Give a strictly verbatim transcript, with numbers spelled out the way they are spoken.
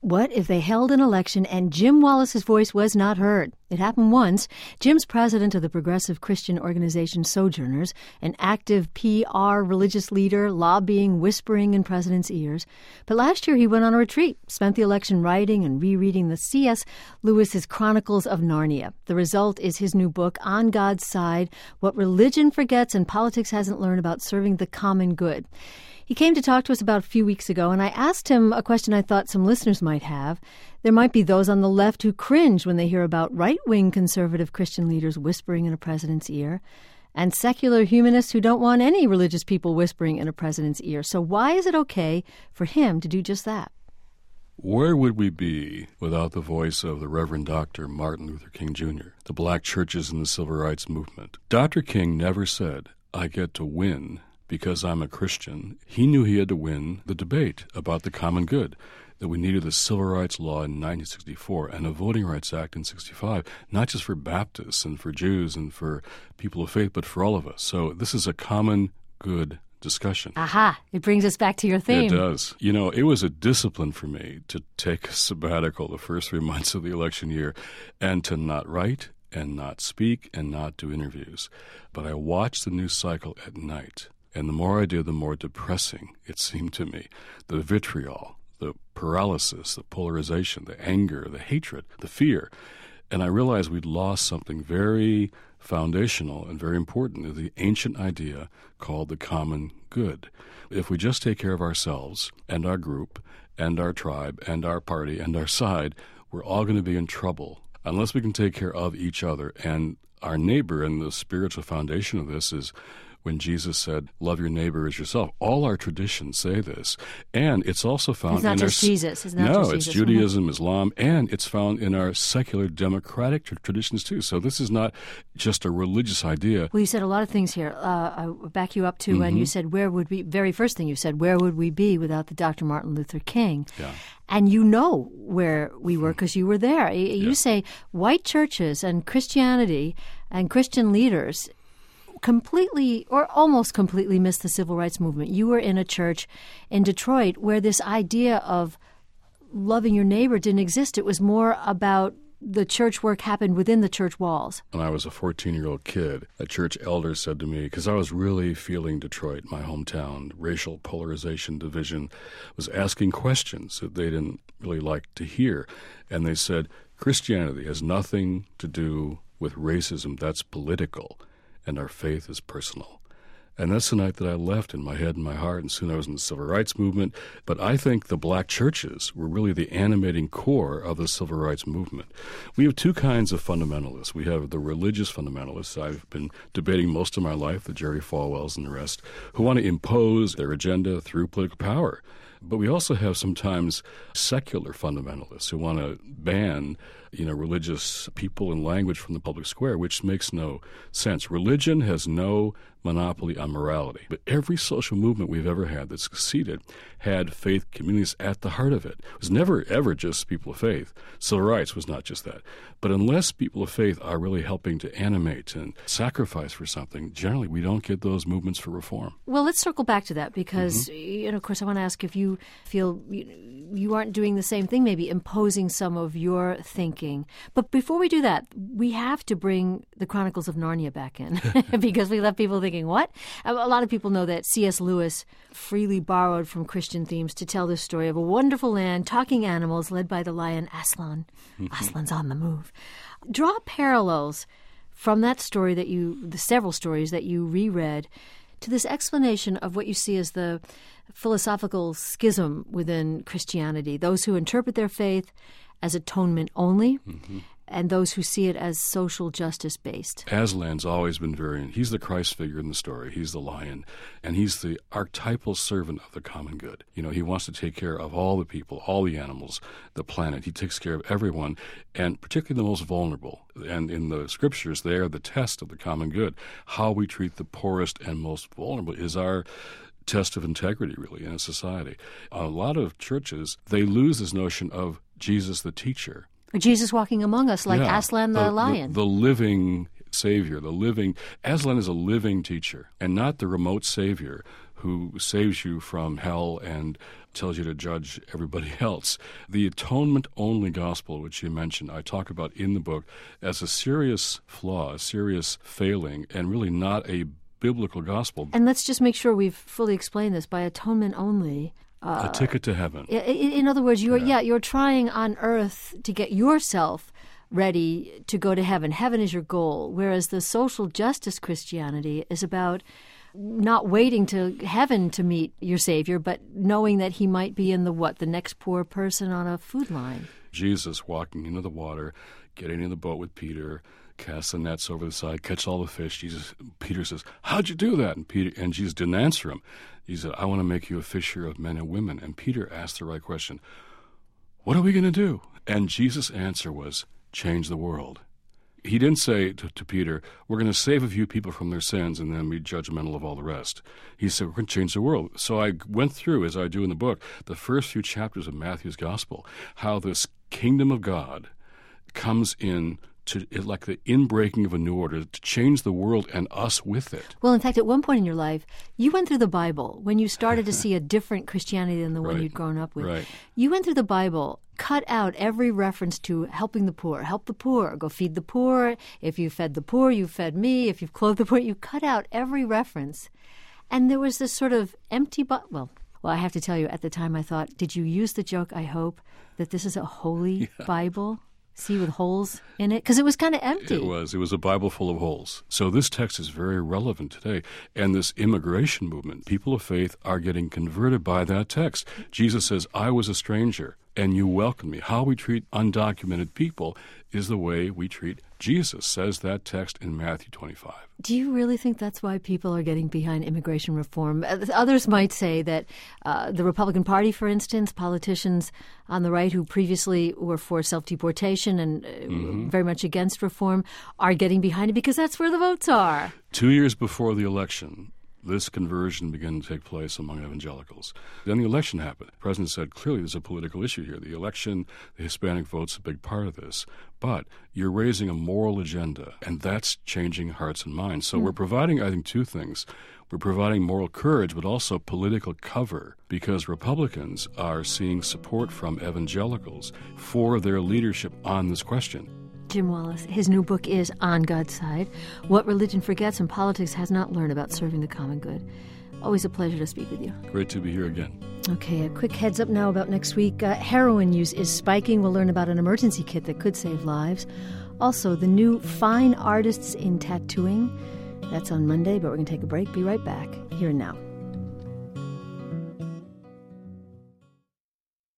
What if they held an election and Jim Wallace's voice was not heard? It happened once. Jim's president of the progressive Christian organization Sojourners, an active P R religious leader, lobbying, whispering in presidents' ears. But last year he went on a retreat, spent the election writing and rereading the C S Lewis's Chronicles of Narnia. The result is his new book, On God's Side, What Religion Forgets and Politics Hasn't Learned About Serving the Common Good. He came to talk to us about a few weeks ago, and I asked him a question I thought some listeners might have. There might be those on the left who cringe when they hear about right-wing conservative Christian leaders whispering in a president's ear, and secular humanists who don't want any religious people whispering in a president's ear. So why is it okay for him to do just that? Where would we be without the voice of the Reverend Doctor Martin Luther King Junior, the black churches and the civil rights movement? Doctor King never said, I get to win because I'm a Christian. He knew he had to win the debate about the common good, that we needed the Civil Rights Law in nineteen sixty-four and a Voting Rights Act in sixty-five, not just for Baptists and for Jews and for people of faith, but for all of us. So this is a common good discussion. Aha, it brings us back to your theme. It does. You know, it was a discipline for me to take a sabbatical the first three months of the election year and to not write and not speak and not do interviews. But I watched the news cycle at night. And the more I did, the more depressing it seemed to me. The vitriol, the paralysis, the polarization, the anger, the hatred, the fear. And I realized we'd lost something very foundational and very important, the ancient idea called the common good. If we just take care of ourselves and our group and our tribe and our party and our side, we're all going to be in trouble unless we can take care of each other. And our neighbor, and the spiritual foundation of this is when Jesus said, love your neighbor as yourself. All our traditions say this. And it's also found it's not in just our... Jesus. It's not no, just it's Jesus. Judaism, mm-hmm. Islam, and it's found in our secular democratic tra- traditions too. So this is not just a religious idea. Well, you said a lot of things here. Uh, I'll back you up to, mm-hmm. and you said, where would we, very first thing you said, where would we be without the Doctor Martin Luther King? Yeah. And you know where we were because you were there. You yeah. say white churches and Christianity and Christian leaders completely or almost completely missed the civil rights movement. You were in a church in Detroit where this idea of loving your neighbor didn't exist. It was more about the church work happened within the church walls. When I was a fourteen-year-old kid, a church elder said to me, because I was really feeling Detroit, my hometown, racial polarization, division, was asking questions that they didn't really like to hear. And they said, Christianity has nothing to do with racism. That's political. And our faith is personal. And that's the night that I left in my head and my heart, and soon I was in the civil rights movement. But I think the black churches were really the animating core of the civil rights movement. We have two kinds of fundamentalists. We have the religious fundamentalists I've been debating most of my life, the Jerry Falwells and the rest, who want to impose their agenda through political power. But we also have sometimes secular fundamentalists who want to ban, you know, religious people and language from the public square, which makes no sense. Religion has no monopoly on morality. But every social movement we've ever had that succeeded had faith communities at the heart of it. It was never, ever just people of faith. Civil rights was not just that. But unless people of faith are really helping to animate and sacrifice for something, generally we don't get those movements for reform. Well, let's circle back to that because, mm-hmm. you know, of course, I want to ask if you feel you, you aren't doing the same thing, maybe imposing some of your thinking. But before we do that, we have to bring the Chronicles of Narnia back in because we left people thinking, what? A lot of people know that C S Lewis freely borrowed from Christian themes to tell the story of a wonderful land, talking animals led by the lion Aslan. Aslan's on the move. Draw parallels from that story that you, the several stories that you reread, to this explanation of what you see as the philosophical schism within Christianity, those who interpret their faith as atonement only, mm-hmm. and those who see it as social justice based. Aslan's always been very, he's the Christ figure in the story. He's the lion, and he's the archetypal servant of the common good. You know, he wants to take care of all the people, all the animals, the planet. He takes care of everyone, and particularly the most vulnerable. And in the scriptures, they are the test of the common good. How we treat the poorest and most vulnerable is our test of integrity, really, in a society. A lot of churches, they lose this notion of Jesus the teacher. Or Jesus walking among us like yeah, Aslan the, the lion. The, the living Savior, the living, Aslan is a living teacher and not the remote Savior who saves you from hell and tells you to judge everybody else. The atonement-only gospel, which you mentioned, I talk about in the book as a serious flaw, a serious failing, and really not a biblical gospel. And let's just make sure we've fully explained this. By atonement only, Uh, a ticket to heaven. In, in other words, you're yeah. yeah, you're trying on earth to get yourself ready to go to heaven. Heaven is your goal, whereas the social justice Christianity is about not waiting to heaven to meet your Savior, but knowing that he might be in the what, the next poor person on a food line. Jesus walking into the water, getting in the boat with Peter, cast the nets over the side, catch all the fish. Jesus, Peter says, "How'd you do that?" And Peter and Jesus didn't answer him. He said, "I want to make you a fisher of men and women." And Peter asked the right question: "What are we going to do?" And Jesus' answer was, "Change the world." He didn't say to, to Peter, "We're going to save a few people from their sins and then be judgmental of all the rest." He said, "We're going to change the world." So I went through, as I do in the book, the first few chapters of Matthew's Gospel, how this kingdom of God comes in to like the inbreaking of a new order to change the world and us with it. Well, in fact, at one point in your life, you went through the Bible when you started to see a different Christianity than the one Right. you'd grown up with. Right. You went through the Bible, cut out every reference to helping the poor. Help the poor. Go feed the poor. If you fed the poor, you fed me. If you've clothed the poor, you cut out every reference. And there was this sort of empty, bu- well, well, I have to tell you, at the time I thought, did you use the joke, I hope, that this is a holy Yeah. Bible? See, with holes in it? Because it was kind of empty. It was. It was a Bible full of holes. So this text is very relevant today. And this immigration movement, people of faith are getting converted by that text. Jesus says, "I was a stranger, and you welcomed me." How we treat undocumented people is the way we treat Jesus, says that text in Matthew twenty-five. Do you really think that's why people are getting behind immigration reform? Others might say that uh, the Republican Party, for instance, politicians on the right who previously were for self-deportation and uh, Mm-hmm. very much against reform are getting behind it because that's where the votes are. Two years before the election, this conversion began to take place among evangelicals. Then the election happened. The president said, clearly there's a political issue here. The election, the Hispanic vote's a big part of this. But you're raising a moral agenda, and that's changing hearts and minds. So mm. we're providing, I think, two things. We're providing moral courage, but also political cover, because Republicans are seeing support from evangelicals for their leadership on this question. Jim Wallis, his new book is On God's Side, What Religion Forgets and Politics Has Not Learned About Serving the Common Good. Always a pleasure to speak with you. Great to be here again. Okay, a quick heads up now about next week. Uh, heroin use is spiking. We'll learn about an emergency kit that could save lives. Also, the new Fine Artists in Tattooing. That's on Monday, but we're going to take a break. Be right back. Here and now.